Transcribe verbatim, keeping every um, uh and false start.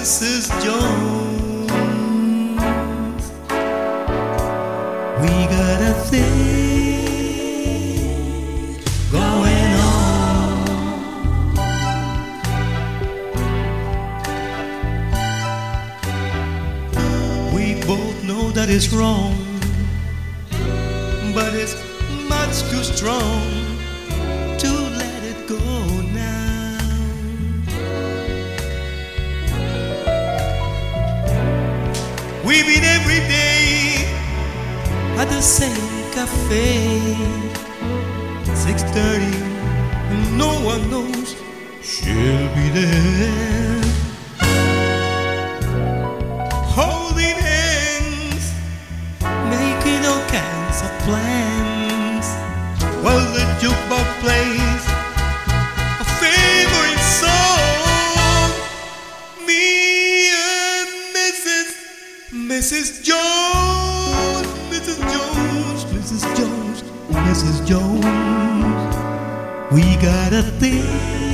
Missus Jones. We got a thing going on. We both know that it's wrong, but it's much too strong to let it go now. We meet every day at the same cafe, six thirty, and no one knows she'll be there. Holding hands, making all kinds of plans, while the jukebox plays a favorite song. Me and Missus Missus Jones, Missus Jones, Missus Jones, Missus Jones, we got a thing